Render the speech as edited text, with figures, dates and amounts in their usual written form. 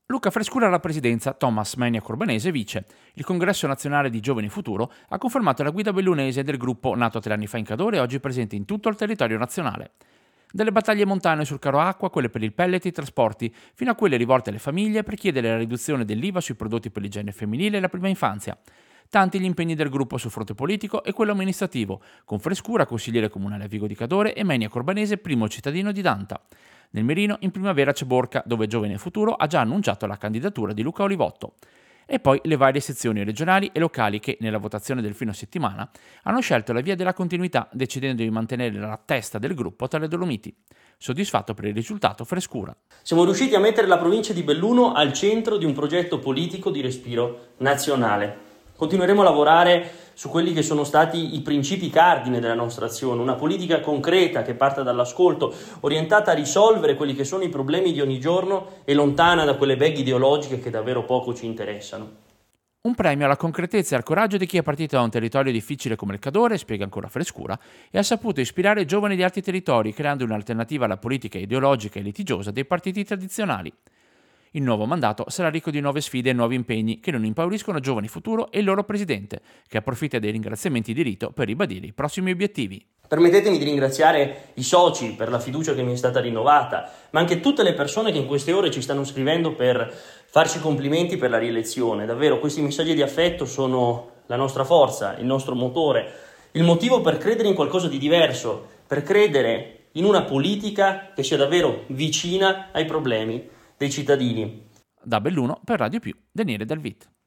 Luca Frescura alla presidenza, Thomas Menia Corbanese vice. Il Congresso Nazionale di Giovani Futuro ha confermato la guida bellunese del gruppo nato 3 anni fa in Cadore e oggi presente in tutto il territorio nazionale. Dalle battaglie montane sul caro acqua, quelle per il pellet e i trasporti, fino a quelle rivolte alle famiglie per chiedere la riduzione dell'IVA sui prodotti per l'igiene femminile e la prima infanzia. Tanti gli impegni del gruppo sul fronte politico e quello amministrativo, con Frescura consigliere comunale a Vigo di Cadore e Menia Corbanese primo cittadino di Danta. Nel mirino, in primavera c'è Borca, dove Giovane Futuro ha già annunciato la candidatura di Luca Olivotto. E poi le varie sezioni regionali e locali che, nella votazione del fine settimana, hanno scelto la via della continuità, decidendo di mantenere la testa del gruppo tra le Dolomiti. Soddisfatto per il risultato, Frescura. Siamo riusciti a mettere la provincia di Belluno al centro di un progetto politico di respiro nazionale. Continueremo a lavorare su quelli che sono stati i principi cardine della nostra azione, una politica concreta che parta dall'ascolto, orientata a risolvere quelli che sono i problemi di ogni giorno e lontana da quelle beghe ideologiche che davvero poco ci interessano. Un premio alla concretezza e al coraggio di chi è partito da un territorio difficile come il Cadore, spiega ancora Frescura, e ha saputo ispirare giovani di altri territori, creando un'alternativa alla politica ideologica e litigiosa dei partiti tradizionali. Il nuovo mandato sarà ricco di nuove sfide e nuovi impegni che non impauriscono Giovani Futuro e il loro presidente, che approfitta dei ringraziamenti di rito per ribadire i prossimi obiettivi. Permettetemi di ringraziare i soci per la fiducia che mi è stata rinnovata, ma anche tutte le persone che in queste ore ci stanno scrivendo per farci complimenti per la rielezione. Davvero, questi messaggi di affetto sono la nostra forza, il nostro motore, il motivo per credere in qualcosa di diverso, per credere in una politica che sia davvero vicina ai problemi dei cittadini. Da Belluno per Radio Più, Daniele Dalvit.